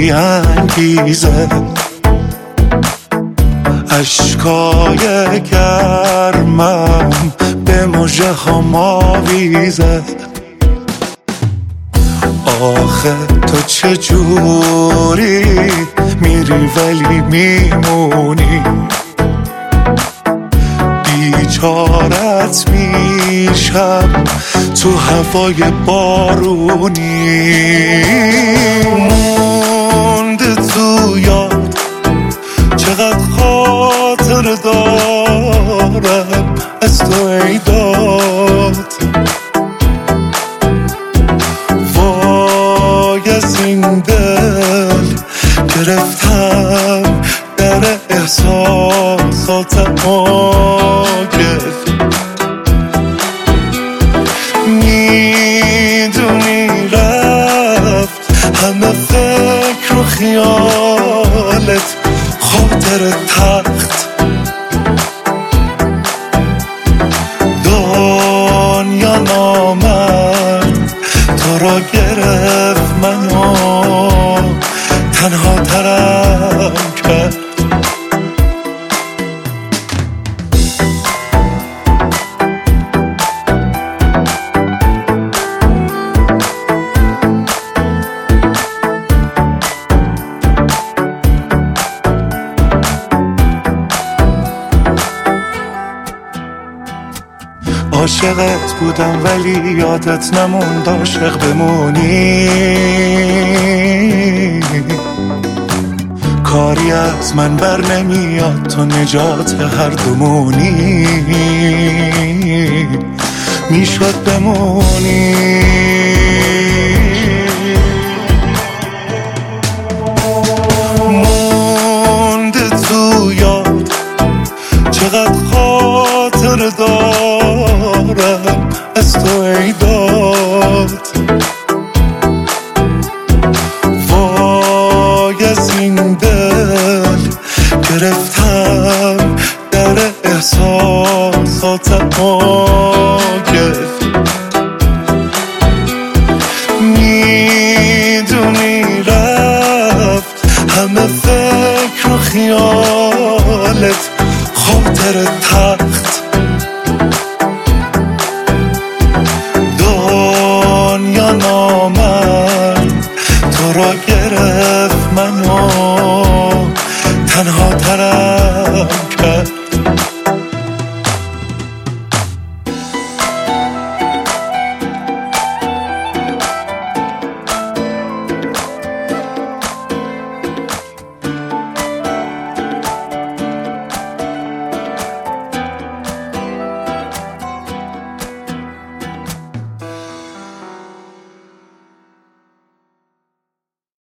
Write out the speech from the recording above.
بی انگیزه، اشکای گرمم به مژه هام آویزه. آخه تو چجوری میری ولی میمونی، بیچارت میشم تو هوای بارونی. مونده تو یاد چقدر خاطر دارم از تو ای داد، وای از این دل گرفتم در احساساتم آگه. میدونی رفت همه فکر و خیالت خاطر تخت، دنیا نامد تو را گرفت منو تنها ترم کرد. عاشقت بودم ولی یادت نموند عاشق بمونی، کاری از من بر نمیاد تو نجات هر دومونی، میشد بمونی. مونده تو یاد چقدر خاطر دارم از تو ای داد، وای از این دل گرفتم در احساساتم آگه. میدونی رفت همه فکر و خیالت خاطر تخت، دنیا نامد تو را گرفت منو تنها ترم کرد.